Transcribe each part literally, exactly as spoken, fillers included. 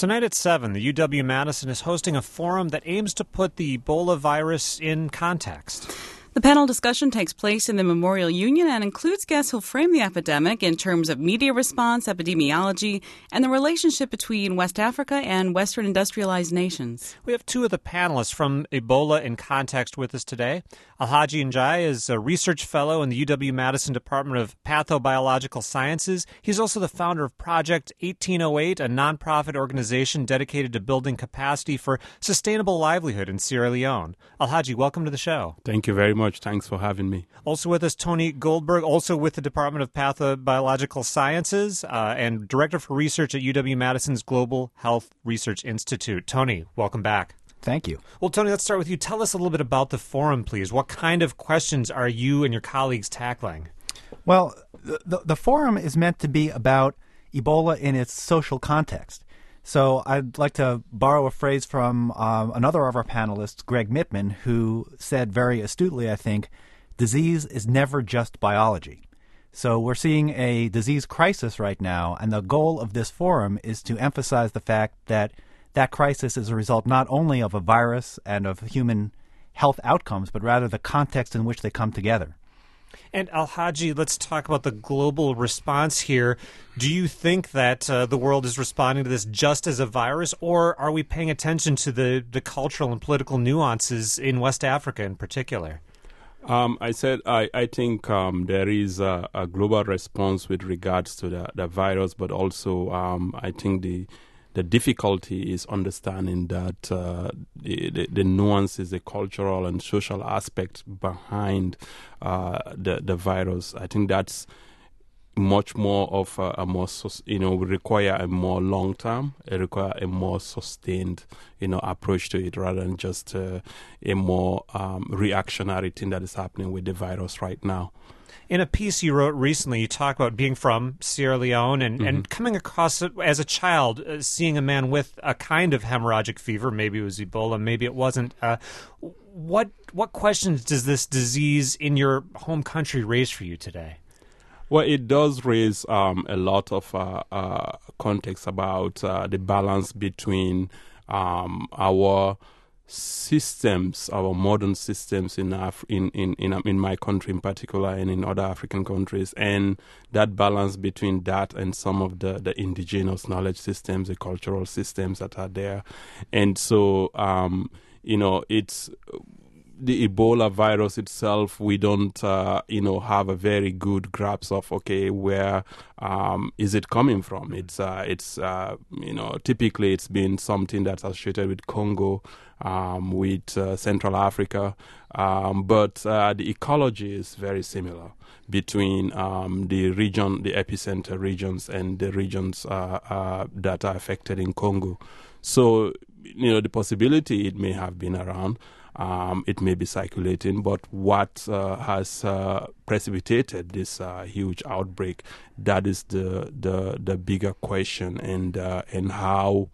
Tonight at seven, the U W-Madison is hosting a forum that aims to put the Ebola virus in context. The panel discussion takes place in the Memorial Union and includes guests who'll frame the epidemic in terms of media response, epidemiology, and the relationship between West Africa and Western industrialized nations. We have two of the panelists from Ebola in Context with us today. Alhaji Njai is a research fellow in the U W-Madison Department of Pathobiological Sciences. He's also the founder of Project eighteen oh eight, a nonprofit organization dedicated to building capacity for sustainable livelihood in Sierra Leone. Alhaji, welcome to the show. Thank you very much. Thanks for having me. Also with us, Tony Goldberg, also with the Department of Pathobiological Sciences uh, and Director for Research at U W-Madison's Global Health Research Institute. Tony, welcome back. Thank you. Well, Tony, let's start with you. Tell us a little bit about the forum, please. What kind of questions are you and your colleagues tackling? Well, the, the, the forum is meant to be about Ebola in its social context. So I'd like to borrow a phrase from um, another of our panelists, Greg Mittman, who said very astutely, I think, disease is never just biology. So we're seeing a disease crisis right now, and the goal of this forum is to emphasize the fact that that crisis is a result not only of a virus and of human health outcomes, but rather the context in which they come together. And Alhaji, let's talk about the global response here. Do you think that uh, the world is responding to this just as a virus, or are we paying attention to the, the cultural and political nuances in West Africa in particular? Um, I said I, I think um, there is a, a global response with regards to the, the virus, but also um, I think the The difficulty is understanding that uh, the, the, the nuances, the cultural and social aspects behind uh, the the virus. I think that's much more of a, a more, you know, require a more long term, it require a more sustained, you know, approach to it rather than just uh, a more um, reactionary thing that is happening with the virus right now. In a piece you wrote recently, you talk about being from Sierra Leone and, mm-hmm. and coming across, as a child, uh, seeing a man with a kind of hemorrhagic fever. Maybe it was Ebola, maybe it wasn't. Uh, what what questions does this disease in your home country raise for you today? Well, it does raise um, a lot of uh, uh, context about uh, the balance between um, our systems, our modern systems in Af- in, in in in my country in particular and in other African countries, and that balance between that and some of the, the indigenous knowledge systems, the cultural systems that are there. And so, um, you know, it's the Ebola virus itself, we don't, uh, you know, have a very good grasp of, okay, where um, is it coming from? It's, uh, it's uh, you know, typically it's been something that's associated with Congo, um, with uh, Central Africa, um, but uh, the ecology is very similar between um, the region, the epicenter regions, and the regions uh, uh, that are affected in Congo. So, you know, the possibility it may have been around. Um, it may be circulating, but what uh, has uh, precipitated this uh, huge outbreak, that is the the, the bigger question, and uh, and how,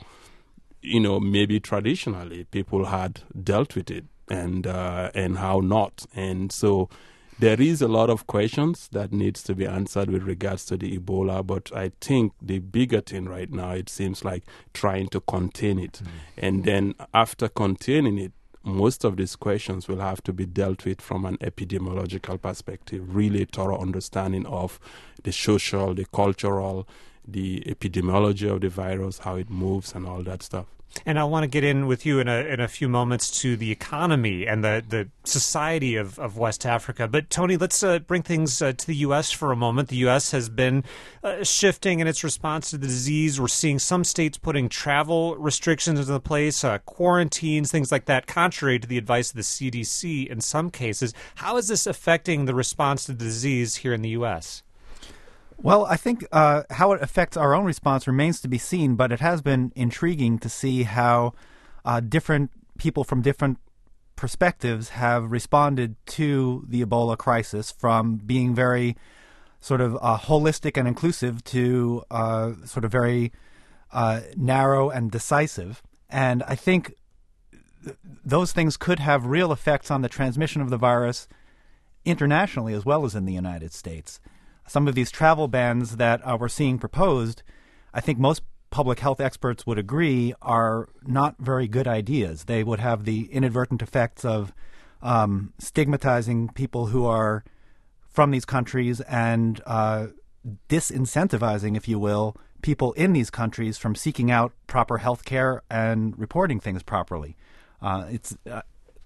you know, maybe traditionally people had dealt with it, and uh, and how not. And so there is a lot of questions that needs to be answered with regards to the Ebola, but I think the bigger thing right now, it seems like trying to contain it. Mm. And then after containing it, most of these questions will have to be dealt with from an epidemiological perspective, really thorough understanding of the social, the cultural, the epidemiology of the virus, how it moves and all that stuff. And I want to get in with you in a in a few moments to the economy and the, the society of, of West Africa. But, Tony, let's uh, bring things uh, to the U S for a moment. The U S has been uh, shifting in its response to the disease. We're seeing some states putting travel restrictions into place, uh, quarantines, things like that, contrary to the advice of the C D C in some cases. How is this affecting the response to the disease here in the U S? Well, I think uh, how it affects our own response remains to be seen, but it has been intriguing to see how uh, different people from different perspectives have responded to the Ebola crisis, from being very sort of uh, holistic and inclusive to uh, sort of very uh, narrow and decisive. And I think th- those things could have real effects on the transmission of the virus internationally as well as in the United States. Some of these travel bans that uh, we're seeing proposed, I think most public health experts would agree, are not very good ideas. They would have the inadvertent effects of um, stigmatizing people who are from these countries and uh, disincentivizing, if you will, people in these countries from seeking out proper health care and reporting things properly. Uh, it's uh,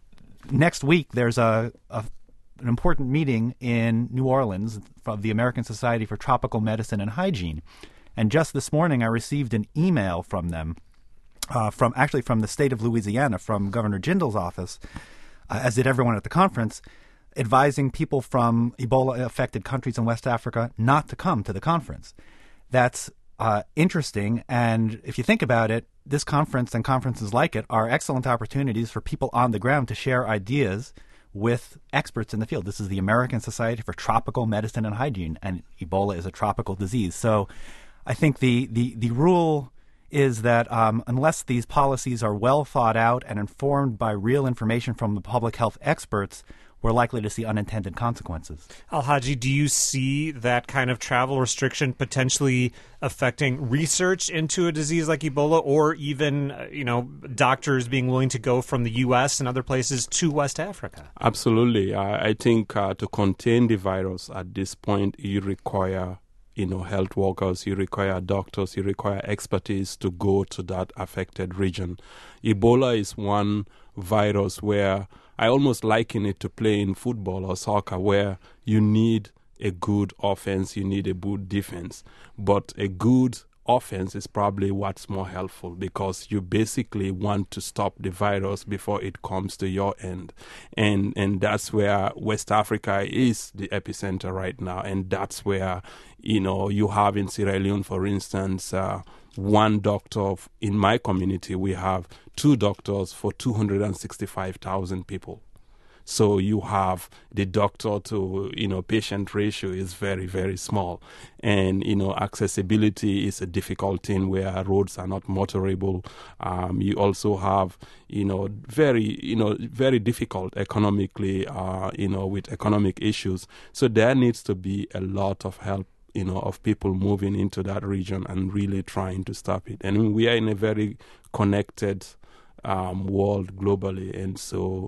next week there's a, a an important meeting in New Orleans of the American Society for Tropical Medicine and Hygiene. And just this morning I received an email from them, uh, from actually from the state of Louisiana, from Governor Jindal's office, uh, as did everyone at the conference, advising people from Ebola-affected countries in West Africa not to come to the conference. That's uh, interesting, and if you think about it, this conference and conferences like it are excellent opportunities for people on the ground to share ideas with experts in the field. This is the American Society for Tropical Medicine and Hygiene, and Ebola is a tropical disease. So I think the, the, the rule is that um, unless these policies are well thought out and informed by real information from the public health experts, we're likely to see unintended consequences. Alhaji, do you see that kind of travel restriction potentially affecting research into a disease like Ebola, or even, uh, you know, doctors being willing to go from the U S and other places to West Africa? Absolutely. I, I think uh, to contain the virus at this point, you require, you know, health workers, you require doctors, you require expertise to go to that affected region. Ebola is one virus where I almost liken it to playing football or soccer, where you need a good offense, you need a good defense. But a good offense is probably what's more helpful, because you basically want to stop the virus before it comes to your end. And and that's where West Africa is the epicenter right now. And that's where, you know, you have in Sierra Leone, for instance, uh, one doctor. In my community, we have two doctors for two hundred sixty-five thousand people. So you have the doctor to, you know, patient ratio is very, very small. And, you know, accessibility is a difficult thing where roads are not motorable. Um, you also have, you know, very, you know, very difficult economically, uh, you know, with economic issues. So there needs to be a lot of help, you know, of people moving into that region and really trying to stop it. And we are in a very connected um, world globally. And so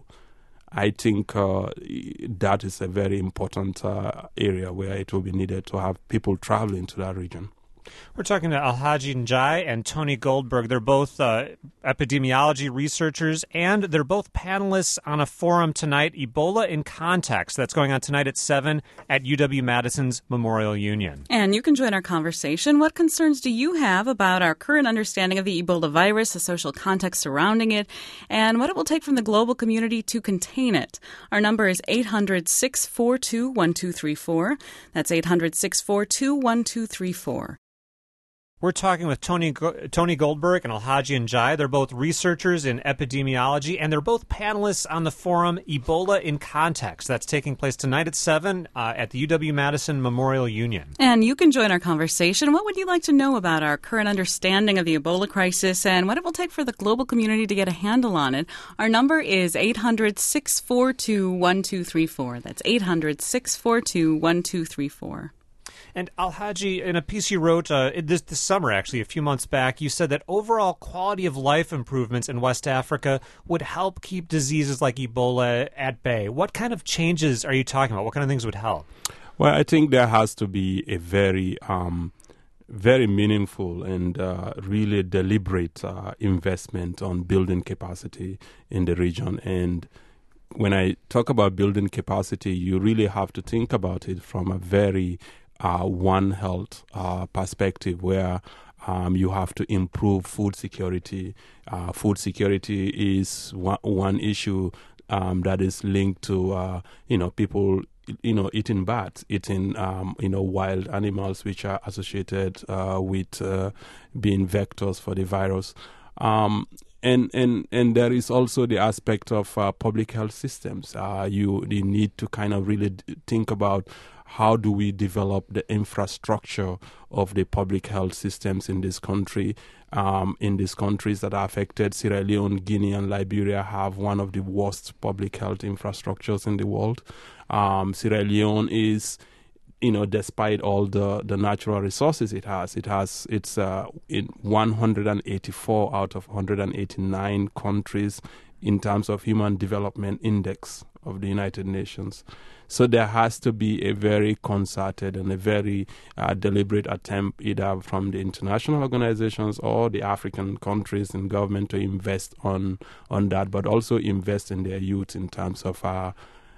I think uh, that is a very important uh, area where it will be needed to have people traveling to that region. We're talking to Alhaji Njai and Tony Goldberg. They're both uh, epidemiology researchers, and they're both panelists on a forum tonight, Ebola in Context. That's going on tonight at seven at U W-Madison's Memorial Union. And you can join our conversation. What concerns do you have about our current understanding of the Ebola virus, the social context surrounding it, and what it will take from the global community to contain it? Our number is eight hundred, six four two, one two three four. That's eight hundred, six four two, one two three four. We're talking with Tony Tony Goldberg and Alhaji Njai. They're both researchers in epidemiology, and they're both panelists on the forum Ebola in Context. That's taking place tonight at seven uh, at the U W-Madison Memorial Union. And you can join our conversation. What would you like to know about our current understanding of the Ebola crisis and what it will take for the global community to get a handle on it? Our number is eight hundred, six four two, one two three four. That's eight hundred, six four two, one two three four. And Alhaji, in a piece you wrote uh, this, this summer, actually, a few months back, you said that overall quality of life improvements in West Africa would help keep diseases like Ebola at bay. What kind of changes are you talking about? What kind of things would help? Well, I think there has to be a very, um, very meaningful and uh, really deliberate uh, investment on building capacity in the region. And when I talk about building capacity, you really have to think about it from a very Uh, One Health uh, perspective, where um, you have to improve food security. Uh, food security is one, one issue um, that is linked to uh, you know people you know eating bats, eating um, you know wild animals, which are associated uh, with uh, being vectors for the virus. Um, And, and and there is also the aspect of uh, public health systems. Uh, you, you need to kind of really d- think about how do we develop the infrastructure of the public health systems in this country. Um, in these countries that are affected, Sierra Leone, Guinea, and Liberia have one of the worst public health infrastructures in the world. Um, Sierra Leone is you know, despite all the, the natural resources it has, it has it's uh, in one hundred eighty-four out of one hundred eighty-nine countries in terms of Human Development Index of the United Nations. So there has to be a very concerted and a very uh, deliberate attempt, either from the international organizations or the African countries and government, to invest on on that, but also invest in their youth in terms of uh,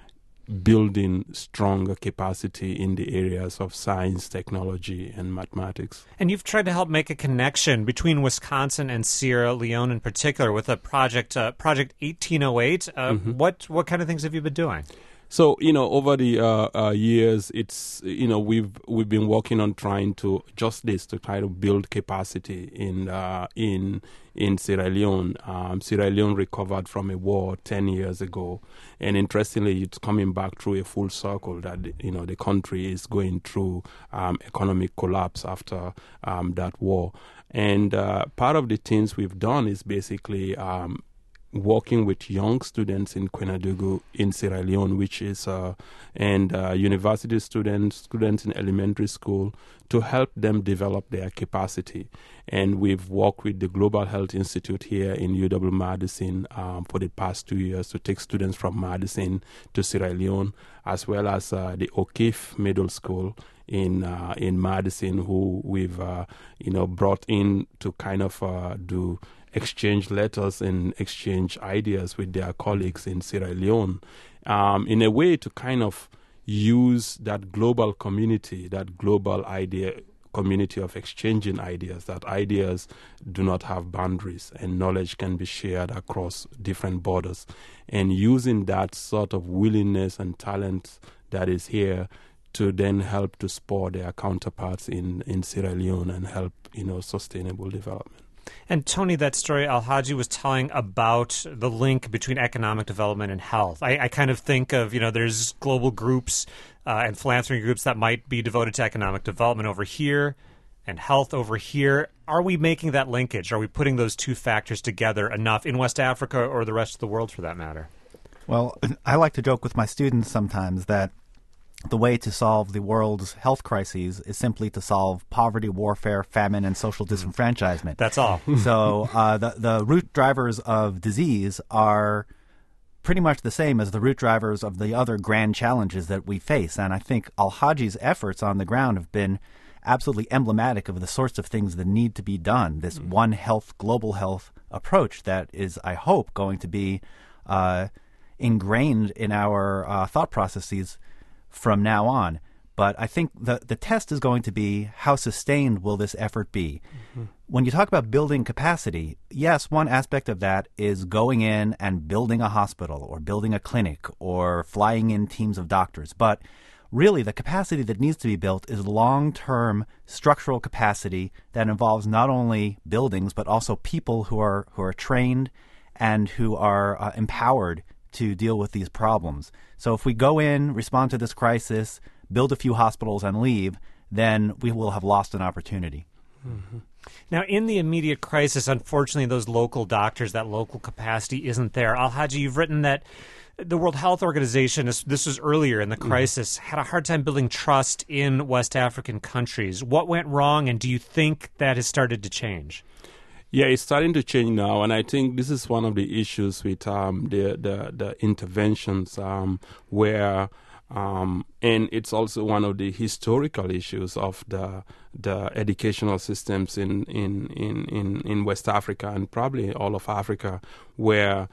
building stronger capacity in the areas of science, technology, and mathematics. And you've tried to help make a connection between Wisconsin and Sierra Leone in particular with a project, uh, Project eighteen oh eight. Uh, mm-hmm. What what kind of things have you been doing? So, you know, over the uh, uh, years, it's, you know, we've we've been working on trying to just this, to try to build capacity in uh, in in Sierra Leone. Um, Sierra Leone recovered from a war ten years ago, and interestingly, it's coming back through a full circle that, you know, the country is going through um, economic collapse after um, that war. And uh, part of the things we've done is basically um, working with young students in Kwenadugu in Sierra Leone, which is, uh, and uh, university students, students in elementary school, to help them develop their capacity. And we've worked with the Global Health Institute here in U W-Madison um, for the past two years to take students from Madison to Sierra Leone, as well as uh, the O'Keefe Middle School in uh, in Madison, who we've uh, you know brought in to kind of uh, do exchange letters and exchange ideas with their colleagues in Sierra Leone, um, in a way to kind of use that global community, that global idea community of exchanging ideas, that ideas do not have boundaries and knowledge can be shared across different borders, and using that sort of willingness and talent that is here to then help to spur their counterparts in, in Sierra Leone and help, you know, sustainable development. And Tony, that story Alhaji was telling about the link between economic development and health. I, I kind of think of, you know, there's global groups uh, and philanthropy groups that might be devoted to economic development over here and health over here. Are we making that linkage? Are we putting those two factors together enough in West Africa or the rest of the world for that matter? Well, I like to joke with my students sometimes that the way to solve the world's health crises is simply to solve poverty, warfare, famine, and social disenfranchisement. That's all. So uh, the, the root drivers of disease are pretty much the same as the root drivers of the other grand challenges that we face. And I think Alhaji's efforts on the ground have been absolutely emblematic of the sorts of things that need to be done, this mm-hmm. one health, global health approach that is, I hope, going to be uh, ingrained in our uh, thought processes from now on. But I think the the test is going to be, how sustained will this effort be? Mm-hmm. When you talk about building capacity, yes, one aspect of that is going in and building a hospital or building a clinic or flying in teams of doctors. But really, the capacity that needs to be built is long-term structural capacity that involves not only buildings but also people who are who are trained and who are uh, empowered to deal with these problems. So if we go in, respond to this crisis, build a few hospitals and leave, then we will have lost an opportunity. Mm-hmm. Now, in the immediate crisis, unfortunately, those local doctors, that local capacity isn't there. Alhaji, you've written that the World Health Organization, this was earlier in the crisis, mm-hmm. had a hard time building trust in West African countries. What went wrong, and do you think that has started to change? Yeah, it's starting to change now, and I think this is one of the issues with um, the, the the interventions um, where, um, and it's also one of the historical issues of the the educational systems in in, in, in, in West Africa and probably all of Africa, where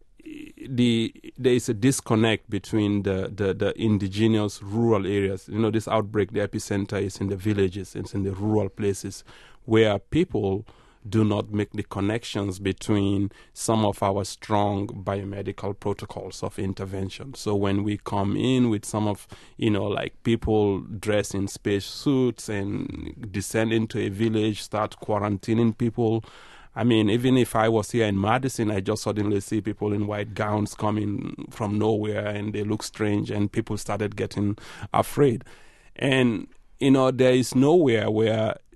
the there is a disconnect between the, the, the indigenous rural areas. You know, this outbreak, the epicenter is in the villages, it's in the rural places where people do not make the connections between some of our strong biomedical protocols of intervention. So when we come in with some of, you know, like people dressed in space suits and descend into a village, start quarantining people. I mean, even if I was here in Madison, I just suddenly see people in white gowns coming from nowhere and they look strange, and people started getting afraid. And, you know, there is nowhere where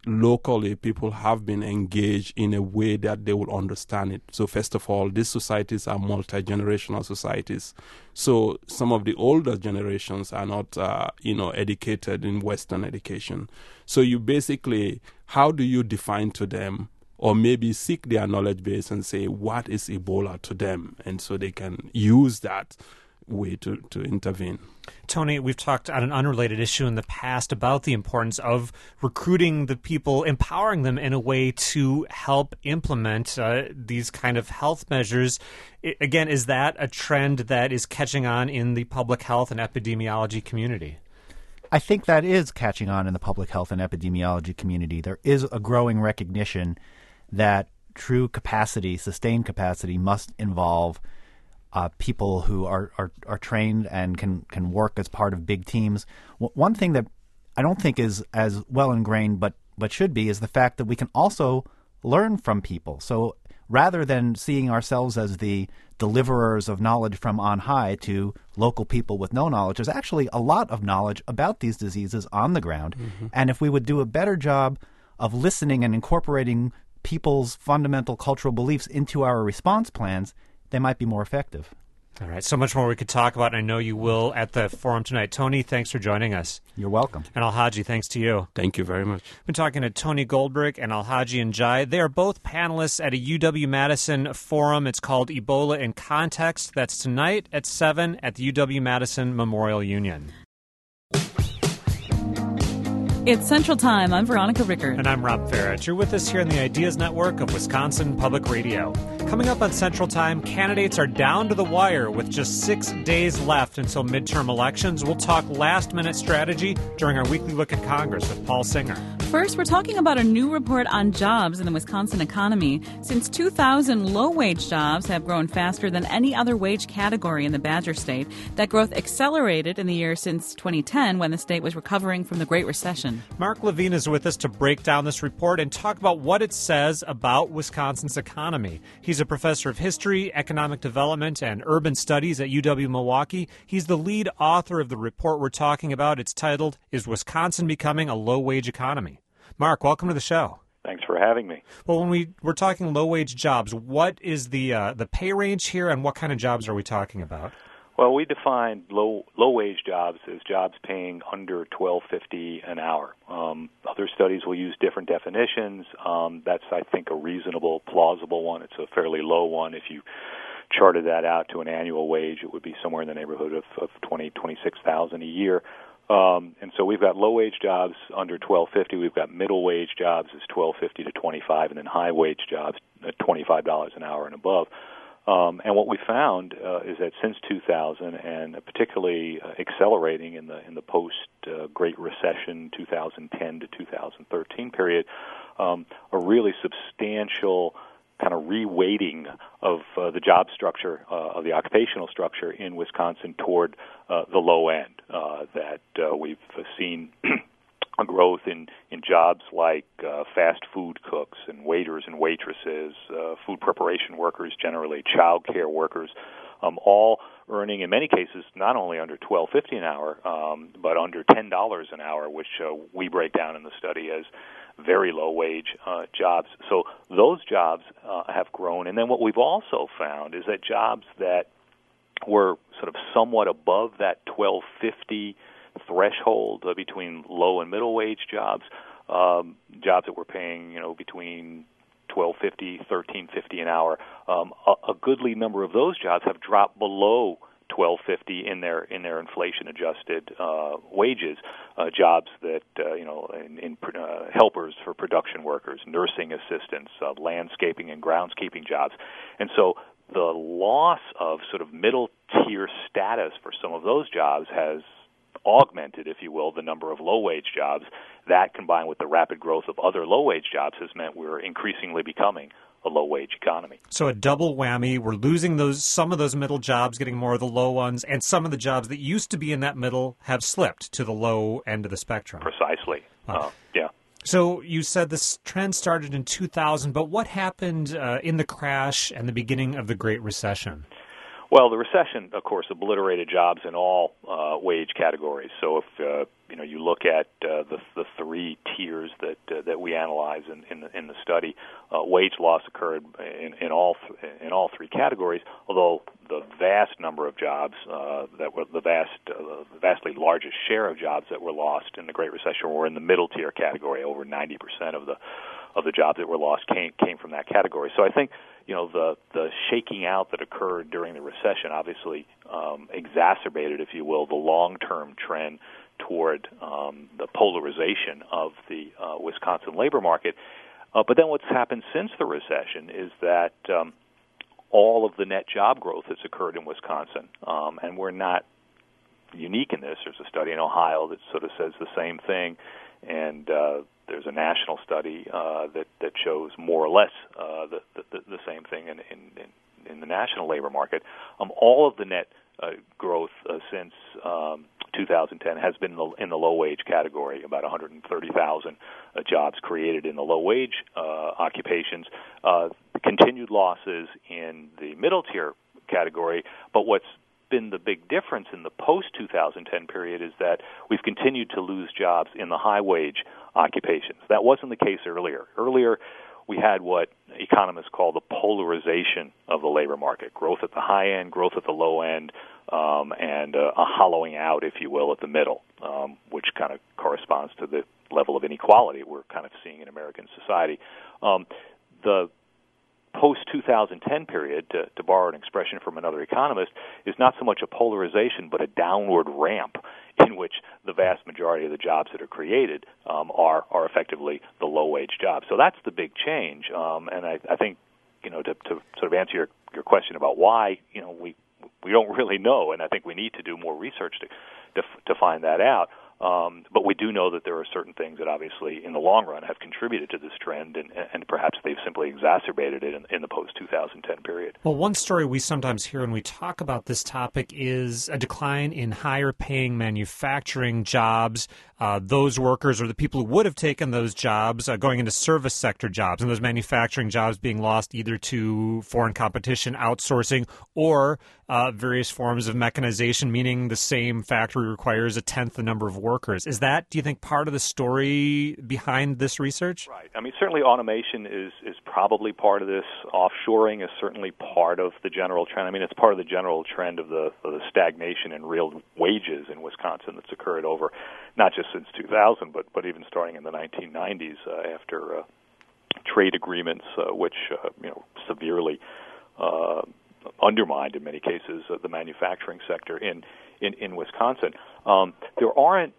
locally people have been engaged in a way that they will understand it. So first of all, these societies are multi-generational societies. So some of the older generations are not, uh, you know, educated in Western education. So you basically, how do you define to them, or maybe seek their knowledge base and say, what is Ebola to them? And so they can use that way to, to intervene. Tony, we've talked on an unrelated issue in the past about the importance of recruiting the people, empowering them in a way to help implement uh, these kind of health measures. I, again, is that a trend that is catching on in the public health and epidemiology community? I think that is catching on in the public health and epidemiology community. There is a growing recognition that true capacity, sustained capacity, must involve Uh, people who are, are, are trained and can, can work as part of big teams. W- one thing that I don't think is as well ingrained but, but should be is the fact that we can also learn from people. So rather than seeing ourselves as the deliverers of knowledge from on high to local people with no knowledge, there's actually a lot of knowledge about these diseases on the ground. Mm-hmm. And if we would do a better job of listening and incorporating people's fundamental cultural beliefs into our response plans, they might be more effective. All right. So much more we could talk about, and I know you will at the forum tonight. Tony, thanks for joining us. You're welcome. And Alhaji, thanks to you. Thank you very much. I've been talking to Tony Goldberg and Alhaji Njai. They are both panelists at a U W-Madison forum. It's called Ebola in Context. That's tonight at seven at the U W-Madison Memorial Union. It's Central Time. I'm Veronica Rickard. And I'm Rob Farrett. You're with us here in the Ideas Network of Wisconsin Public Radio. Coming up on Central Time, candidates are down to the wire with just six days left until midterm elections. We'll talk last-minute strategy during our weekly look at Congress with Paul Singer. First, we're talking about a new report on jobs in the Wisconsin economy. Since two thousand, low-wage jobs have grown faster than any other wage category in the Badger State. That growth accelerated in the year since twenty ten, when the state was recovering from the Great Recession. Mark Levine is with us to break down this report and talk about what it says about Wisconsin's economy. He's a professor of history, economic development, and urban studies at U W-Milwaukee. He's the lead author of the report we're talking about. It's titled, Is Wisconsin Becoming a Low-Wage Economy? Mark, welcome to the show. Thanks for having me. Well, when we, we're talking low-wage jobs, what is the uh, the pay range here, and what kind of jobs are we talking about? Well, we define low low wage jobs as jobs paying under twelve fifty an hour. Um, other studies will use different definitions. Um, that's, I think, a reasonable, plausible one. It's a fairly low one. If you charted that out to an annual wage, it would be somewhere in the neighborhood of, of twenty, twenty-six thousand a year. Um, and so we've got low wage jobs under twelve fifty. We've got middle wage jobs as twelve fifty to twenty-five, and then high wage jobs at twenty-five dollars an hour and above. Um, and what we found uh, is that since two thousand, and particularly uh, accelerating in the in the post uh, Great Recession two thousand ten to two thousand thirteen period, um, a really substantial kind of reweighting of uh, the job structure, uh, of the occupational structure in Wisconsin toward uh, the low end. Uh, that uh, we've seen a growth in, in jobs like uh, fast food cooks and waiters and waitresses, uh, food preparation workers, generally child care workers, um, all earning in many cases not only under twelve fifty an hour, um, but under ten dollars an hour, which uh, we break down in the study as very low wage uh, jobs. So those jobs uh, have grown. And then what we've also found is that jobs that were sort of somewhat above that twelve fifty threshold uh, between low and middle wage jobs, um, jobs that were paying, you know, between twelve fifty, thirteen fifty an hour. Um, a, a goodly number of those jobs have dropped below twelve fifty in their in their inflation adjusted uh, wages. Uh, jobs that uh, you know, in, in uh, helpers for production workers, nursing assistants, uh, landscaping and groundskeeping jobs, and so the loss of sort of middle tier status for some of those jobs has augmented, if you will, the number of low-wage jobs. That, combined with the rapid growth of other low-wage jobs, has meant we're increasingly becoming a low-wage economy. So a double whammy. We're losing those some of those middle jobs, getting more of the low ones, and some of the jobs that used to be in that middle have slipped to the low end of the spectrum. Precisely. Wow. Uh, yeah. So you said this trend started in two thousand, but what happened uh, in the crash and the beginning of the Great Recession? Well, the recession, of course, obliterated jobs in all uh, wage categories. So if uh, you know you look at uh, the the three tiers that uh, that we analyze in in the, in the study, uh, wage loss occurred in, in all th- in all three categories. Although the vast number of jobs uh, that were the vast uh, the vastly largest share of jobs that were lost in the Great Recession were in the middle tier category. Over ninety percent of the of the jobs that were lost came came from that category. So I think you know the the shaking out that occurred during the recession obviously um, exacerbated, if you will, the long-term trend toward um, the polarization of the uh, Wisconsin labor market. Uh, but then what's happened since the recession is that um, all of the net job growth has occurred in Wisconsin, um, and we're not unique in this. There's a study in Ohio that sort of says the same thing, and uh, there's a national study uh, that that shows more or less uh, the, the the same thing in in, in, in the national labor market. Um, all of the net uh, growth uh, since um, two thousand ten has been in the, in the low wage category. About one hundred thirty thousand uh, jobs created in the low wage uh, occupations. Uh, continued losses in the middle tier category, but what's been the big difference in the post two thousand ten period is that we've continued to lose jobs in the high wage occupations. That wasn't the case earlier. Earlier, we had what economists call the polarization of the labor market: growth at the high end, growth at the low end, um, and uh, a hollowing out, if you will, at the middle, um, which kind of corresponds to the level of inequality we're kind of seeing in American society. Um, the post two thousand ten period, to, to borrow an expression from another economist, is not so much a polarization but a downward ramp in which the vast majority of the jobs that are created um, are are effectively the low-wage jobs. So that's the big change, um, and I, I think, you know, to, to sort of answer your, your question about why, you know, we we don't really know, and I think we need to do more research to to, to find that out. Um, but we do know that there are certain things that obviously in the long run have contributed to this trend, and, and perhaps they've simply exacerbated it in, in the post two thousand ten period. Well, one story we sometimes hear when we talk about this topic is a decline in higher paying manufacturing jobs. Uh, those workers or the people who would have taken those jobs uh, going into service sector jobs, and those manufacturing jobs being lost either to foreign competition, outsourcing, or uh, various forms of mechanization, meaning the same factory requires a tenth the number of workers. Is that, do you think, part of the story behind this research? Right. I mean, certainly automation is, is probably part of this. Offshoring is certainly part of the general trend. I mean, it's part of the general trend of the, of the stagnation in real wages in Wisconsin that's occurred over not just since two thousand, but, but even starting in the nineteen nineties uh, after uh, trade agreements, uh, which uh, you know severely uh, undermined, in many cases, uh, the manufacturing sector in in, in Wisconsin. Um, there aren't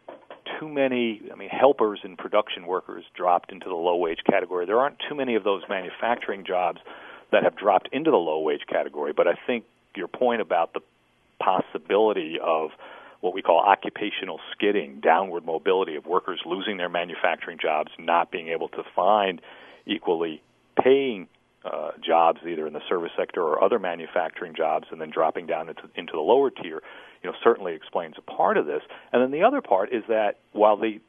too many, I mean, helpers and production workers dropped into the low-wage category. There aren't too many of those manufacturing jobs that have dropped into the low-wage category, but I think your point about the possibility of what we call occupational skidding, downward mobility of workers losing their manufacturing jobs, not being able to find equally paying uh, jobs either in the service sector or other manufacturing jobs, and then dropping down into, into the lower tier, you know, certainly explains a part of this. And then the other part is that while the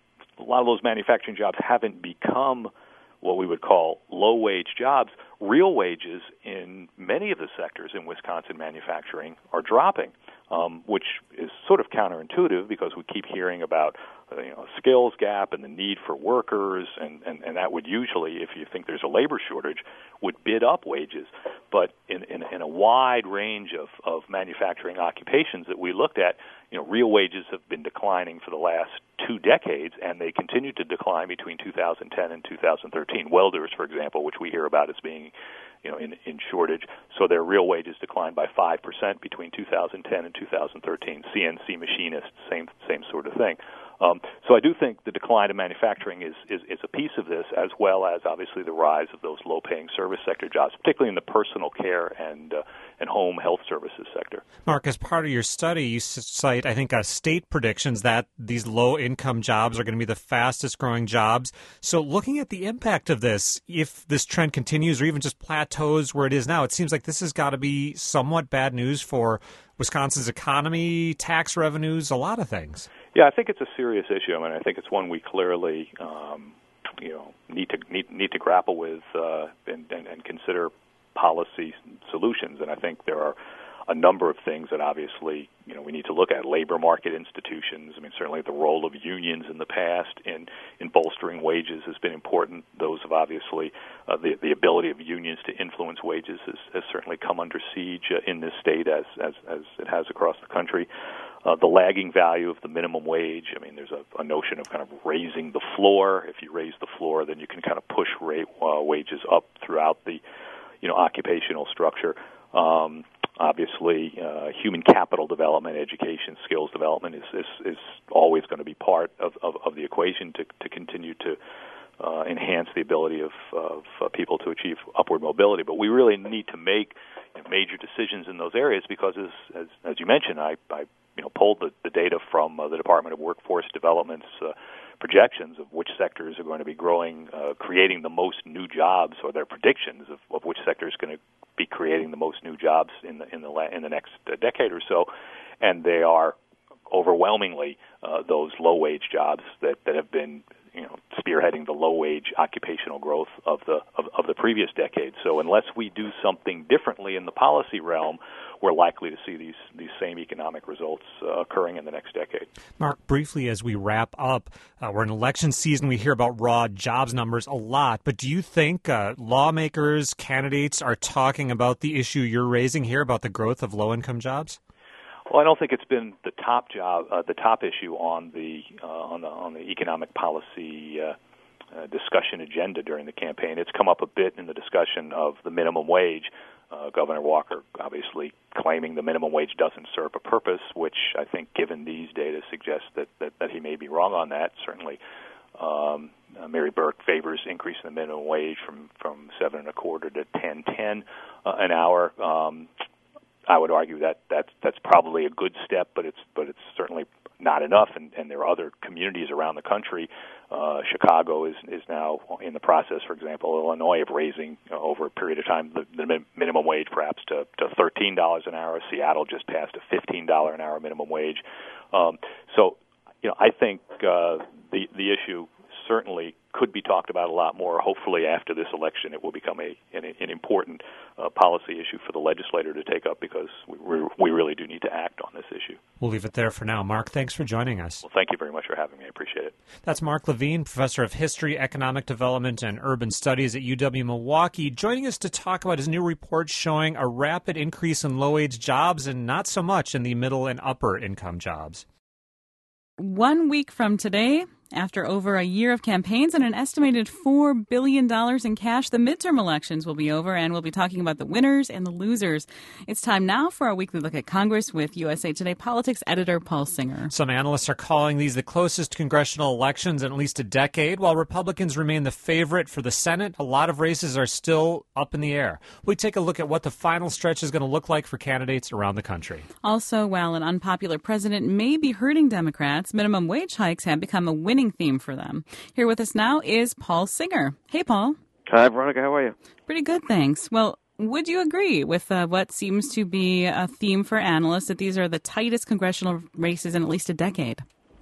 a lot of those manufacturing jobs haven't become what we would call low-wage jobs, real wages in many of the sectors in Wisconsin manufacturing are dropping, um, which is sort of counterintuitive because we keep hearing about uh, you know, a skills gap and the need for workers, and, and, and that would usually, if you think there's a labor shortage, would bid up wages. But in, in, in a wide range of, of manufacturing occupations that we looked at, you know, real wages have been declining for the last two decades, and they continued to decline between two thousand ten and two thousand thirteen. Welders, for example, which we hear about as being, you know, in, in shortage, so their real wages declined by five percent between two thousand ten and two thousand thirteen. C N C machinists, same same sort of thing. Um, so I do think the decline in manufacturing is, is, is a piece of this, as well as obviously the rise of those low-paying service sector jobs, particularly in the personal care and uh, and home health services sector. Mark, as part of your study, you cite, I think, uh, state predictions that these low-income jobs are going to be the fastest-growing jobs. So looking at the impact of this, if this trend continues or even just plateaus where it is now, it seems like this has got to be somewhat bad news for Wisconsin's economy, tax revenues, a lot of things. Yeah, I think it's a serious issue. I mean, I think it's one we clearly, um, you know, need to need, need to grapple with uh, and, and, and consider policy solutions. And I think think there are a number of things that obviously, you know, we need to look at. Labor market institutions. I mean, certainly the role of unions in the past in, in bolstering wages has been important. Those have obviously, uh, the, the ability of unions to influence wages has, has certainly come under siege uh, in this state as, as, as it has across the country. Uh, the lagging value of the minimum wage. I mean, there's a, a notion of kind of raising the floor. If you raise the floor, then you can kind of push rate, uh, wages up throughout the, you know, occupational structure. Um, Obviously, uh, human capital development, education, skills development is is, is always going to be part of, of, of the equation to, to continue to uh, enhance the ability of, of uh, people to achieve upward mobility. But we really need to make you know, major decisions in those areas because, as as, as you mentioned, I, I you know pulled the, the data from uh, the Department of Workforce Development's uh, projections of which sectors are going to be growing, uh, creating the most new jobs, or their predictions of, of which sector is going to be creating the most new jobs in the in the in the next decade or so, and they are overwhelmingly uh, those low wage jobs that, that have been you know spearheading the low wage occupational growth of the of, of the previous decade. So unless we do something differently in the policy realm, we're likely to see these these same economic results uh, occurring in the next decade. Mark, briefly as we wrap up, uh, we're in election season. We hear about raw jobs numbers a lot, but do you think uh, lawmakers, candidates are talking about the issue you're raising here about the growth of low-income jobs? Well, I don't think it's been the top job, uh, the top issue on the uh, on the on the economic policy uh, uh, discussion agenda during the campaign. It's come up a bit in the discussion of the minimum wage. Uh, Governor Walker obviously claiming the minimum wage doesn't serve a purpose, which I think, given these data, suggests that, that, that he may be wrong on that. Certainly, um, uh, Mary Burke favors increasing the minimum wage from, from seven and a quarter to ten ten uh, an hour. Um, I would argue that that's that's probably a good step, but it's but it's certainly not enough. And, and there are other communities around the country. Uh, Chicago is is now in the process, for example, Illinois, of raising uh, over a period of time the, the minimum wage perhaps to, to thirteen dollars an hour. Seattle just passed a fifteen dollars an hour minimum wage. Um, so, you know, I think uh, the the issue certainly could be talked about a lot more. Hopefully after this election it will become a an, an important uh, policy issue for the legislator to take up, because we, we really do need to act on this issue. We'll leave it there for now. Mark, thanks for joining us. Well, thank you very much for having me. I appreciate it. That's Mark Levine, Professor of History, Economic Development, and Urban Studies at U W-Milwaukee, joining us to talk about his new report showing a rapid increase in low-wage jobs and not so much in the middle and upper-income jobs. One week from today, after over a year of campaigns and an estimated four billion dollars in cash, the midterm elections will be over, and we'll be talking about the winners and the losers. It's time now for our weekly look at Congress with U S A Today politics editor Paul Singer. Some analysts are calling these the closest congressional elections in at least a decade. While Republicans remain the favorite for the Senate, a lot of races are still up in the air. We take a look at what the final stretch is going to look like for candidates around the country. Also, while an unpopular president may be hurting Democrats, minimum wage hikes have become a winning theme for them. Here with us now is Paul Singer. Hey, Paul. Hi, Veronica. How are you? Pretty good, thanks. Well, would you agree with uh, what seems to be a theme for analysts, that these are the tightest congressional races in at least a decade?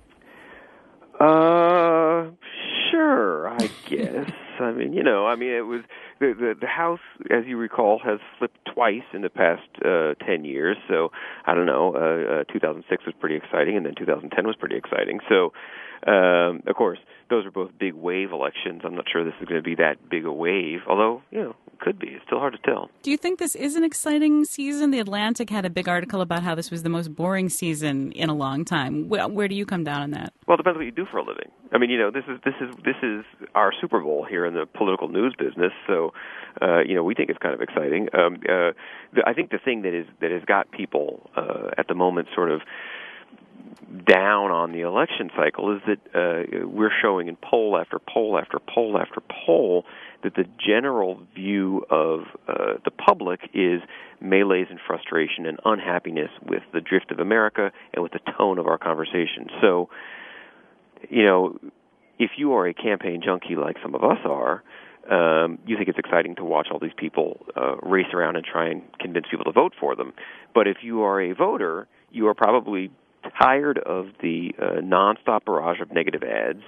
Uh, sure, I guess. I mean, you know, I mean, it was the, the the House, as you recall, has flipped twice in the past uh, ten years. So I don't know. Uh, uh, two thousand six was pretty exciting, and then two thousand ten was pretty exciting. So, um, of course, those are both big wave elections. I'm not sure this is going to be that big a wave, although, you know, it could be. It's still hard to tell. Do you think this is an exciting season? The Atlantic had a big article about how this was the most boring season in a long time. Where, where do you come down on that? Well, it depends what you do for a living. I mean, you know, this is this is this is our Super Bowl here in the political news business. So, uh, you know, we think it's kind of exciting. Um, uh, the, I think the thing that is that has got people uh, at the moment sort of down on the election cycle is that uh, we're showing in poll after poll after poll after poll that the general view of uh, the public is malaise and frustration and unhappiness with the drift of America and with the tone of our conversation. So, you know, if you are a campaign junkie like some of us are, um, you think it's exciting to watch all these people uh, race around and try and convince people to vote for them. But if you are a voter, you are probably tired of the uh, nonstop barrage of negative ads.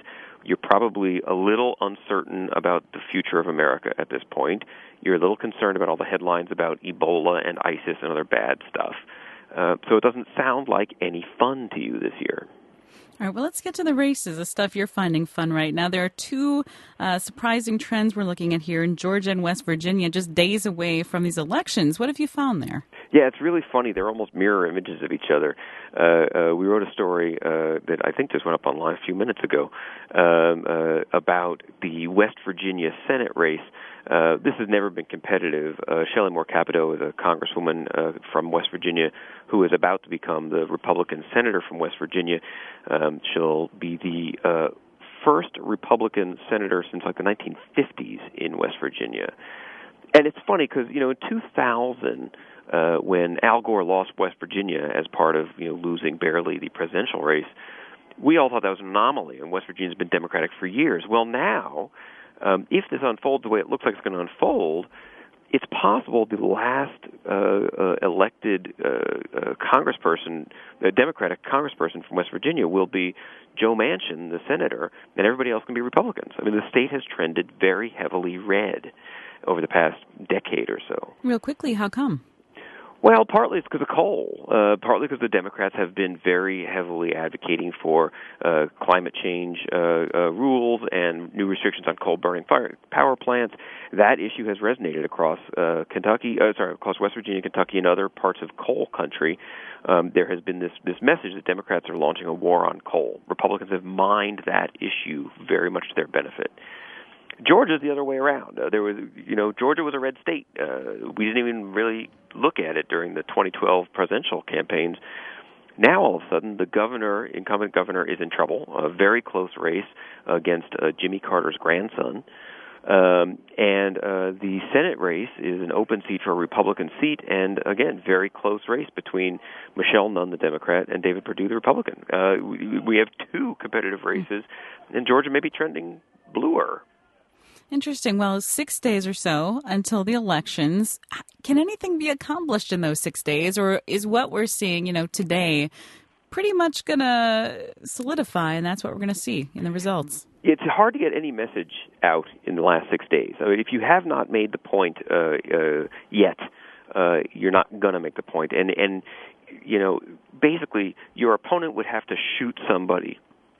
You're probably a little uncertain about the future of America at this point. You're a little concerned about all the headlines about Ebola and ISIS and other bad stuff. Uh, so it doesn't sound like any fun to you this year. All right, well, let's get to the races, the stuff you're finding fun right now. There are two uh, surprising trends we're looking at here in Georgia and West Virginia, just days away from these elections. What have you found there? Yeah, it's really funny. They're almost mirror images of each other. Uh, uh, we wrote a story uh, that I think just went up online a few minutes ago um, uh, about the West Virginia Senate race. Uh, this has never been competitive. Uh, Shelley Moore Capito is a congresswoman uh, from West Virginia who is about to become the Republican senator from West Virginia. Um, she'll be the uh, first Republican senator since like the nineteen fifties in West Virginia. And it's funny because, you know, in two thousand, uh, when Al Gore lost West Virginia as part of, you know, losing barely the presidential race, we all thought that was an anomaly, and West Virginia's been Democratic for years. Well, now, um, if this unfolds the way it looks like it's going to unfold, it's possible the last uh, uh, elected uh, uh, congressperson, uh, Democratic congressperson from West Virginia will be Joe Manchin, the senator, and everybody else can be Republicans. I mean, the state has trended very heavily red over the past decade or so. Real quickly, how come? Well, partly it's because of coal. Uh, partly because the Democrats have been very heavily advocating for uh, climate change uh, uh, rules and new restrictions on coal-burning fire, power plants. That issue has resonated across uh, Kentucky, uh, sorry, across West Virginia, Kentucky, and other parts of coal country. Um, there has been this this message that Democrats are launching a war on coal. Republicans have mined that issue very much to their benefit. Georgia's the other way around. Uh, there was, you know, Georgia was a red state. Uh, we didn't even really look at it during the twenty twelve presidential campaigns. Now, all of a sudden, the governor, incumbent governor, is in trouble. A very close race against uh, Jimmy Carter's grandson. Um, and uh, the Senate race is an open seat for a Republican seat, and again, very close race between Michelle Nunn, the Democrat, and David Perdue, the Republican. Uh, we, we have two competitive races, and Georgia may be trending bluer. Interesting. Well, six days or so until the elections. Can anything be accomplished in those six days, or is what we're seeing, you know, today pretty much going to solidify, and that's what we're going to see in the results? It's hard to get any message out in the last six days. I mean, if you have not made the point uh, uh, yet, uh, you're not going to make the point. And, and, you know, basically, your opponent would have to shoot somebody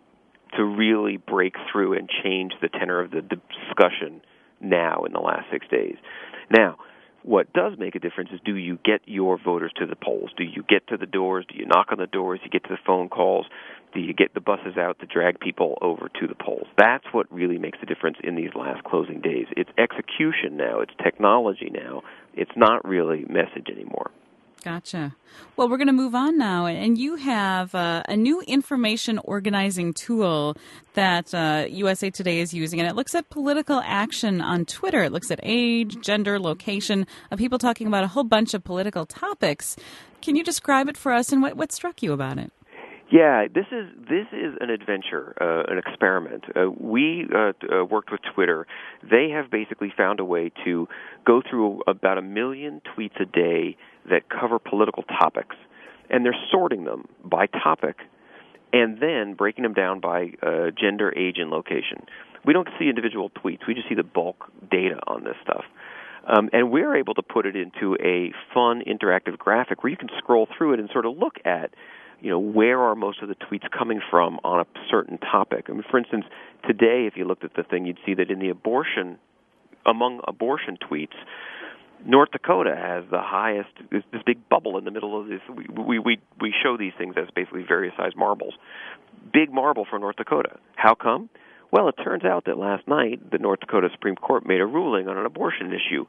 to really break through and change the tenor of the discussion now in the last six days. Now, what does make a difference is, do you get your voters to the polls? Do you get to the doors? Do you knock on the doors? Do you get to the phone calls? Do you get the buses out to drag people over to the polls? That's what really makes a difference in these last closing days. It's execution now. It's technology now. It's not really message anymore. Gotcha. Well, we're going to move on now, and you have uh, a new information organizing tool that uh, U S A Today is using, and it looks at political action on Twitter. It looks at age, gender, location of people talking about a whole bunch of political topics. Can you describe it for us, and what, what struck you about it? Yeah, this is this is an adventure, uh, an experiment. Uh, we uh, uh, worked with Twitter. They have basically found a way to go through about a million tweets a day that cover political topics, and they're sorting them by topic and then breaking them down by uh, gender, age, and location. We don't see individual tweets. We just see the bulk data on this stuff. Um, and we're able to put it into a fun, interactive graphic where you can scroll through it and sort of look at, you know, where are most of the tweets coming from on a certain topic. I mean, for instance, today, if you looked at the thing, you'd see that in the abortion, among abortion tweets, North Dakota has the highest, this, this big bubble in the middle of this. We, we, we, we show these things as basically various size marbles. Big marble for North Dakota. How come? Well, it turns out that last night the North Dakota Supreme Court made a ruling on an abortion issue.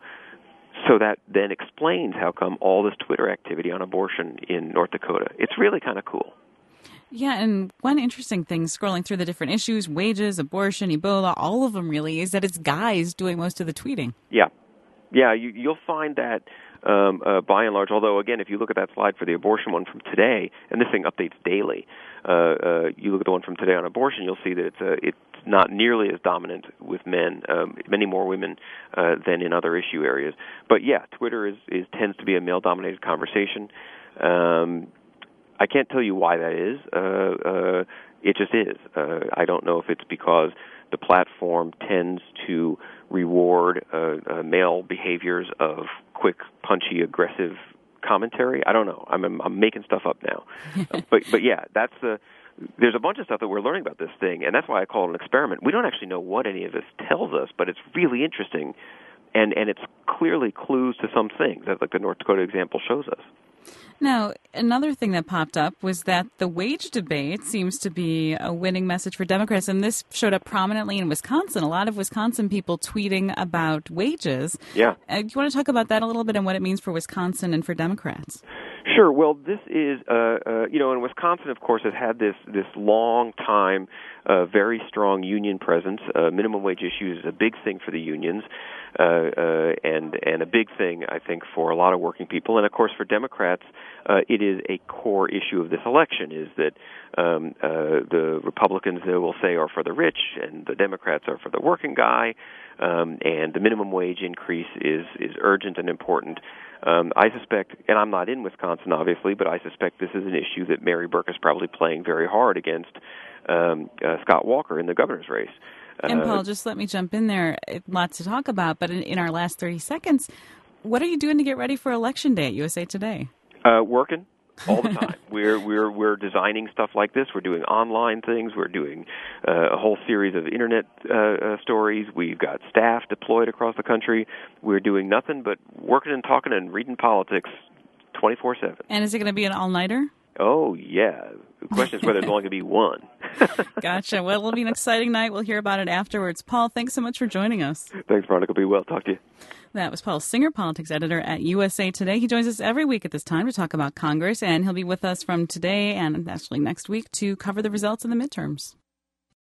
So that then explains how come all this Twitter activity on abortion in North Dakota. It's really kind of cool. Yeah, and one interesting thing, scrolling through the different issues, wages, abortion, Ebola, all of them really, is that it's guys doing most of the tweeting. Yeah. Yeah, you, you'll find that um, uh, by and large, although, again, if you look at that slide for the abortion one from today, and this thing updates daily, uh, uh, you look at the one from today on abortion, you'll see that it's, uh, it's not nearly as dominant with men, um, many more women uh, than in other issue areas. But, yeah, Twitter is, is tends to be a male-dominated conversation. Um, I can't tell you why that is. Uh, uh, It just is. Uh, I don't know if it's because the platform tends to reward uh, uh, male behaviors of quick, punchy, aggressive commentary. I don't know. I'm, I'm, I'm making stuff up now. but but yeah, that's the. There's a bunch of stuff that we're learning about this thing, and that's why I call it an experiment. We don't actually know what any of this tells us, but it's really interesting, and, and it's clearly clues to some things, as like the North Dakota example shows us. Now, another thing that popped up was that the wage debate seems to be a winning message for Democrats, and this showed up prominently in Wisconsin. A lot of Wisconsin people tweeting about wages. Yeah. Uh, do you want to talk about that a little bit and what it means for Wisconsin and for Democrats? Sure. Well, this is, uh, uh, you know, and Wisconsin, of course, has had this this long time, uh, very strong union presence. Uh, minimum wage issue is a big thing for the unions, uh, uh, and and a big thing, I think, for a lot of working people. And of course, for Democrats, uh, it is a core issue of this election. Is that um, uh, the Republicans, they will say, are for the rich, and the Democrats are for the working guy. Um, and the minimum wage increase is is urgent and important. Um, I suspect, and I'm not in Wisconsin, obviously, but I suspect this is an issue that Mary Burke is probably playing very hard against um, uh, Scott Walker in the governor's race. And Uh, Paul, just let me jump in there. Lots to talk about, but in, in our last thirty seconds, what are you doing to get ready for Election Day at U S A Today? Uh, working all the time. we're we're we're designing stuff like this. We're doing online things. We're doing uh, a whole series of internet uh, uh, stories. We've got staff deployed across the country. We're doing nothing but working and talking and reading politics twenty-four seven. And is it going to be an all-nighter? Oh, yeah. The question is whether there's only going to be one. Gotcha. Well, it'll be an exciting night. We'll hear about it afterwards. Paul, thanks so much for joining us. Thanks, Veronica. Be well. Talk to you. That was Paul Singer, politics editor at U S A Today. He joins us every week at this time to talk about Congress, and he'll be with us from today and actually next week to cover the results of the midterms.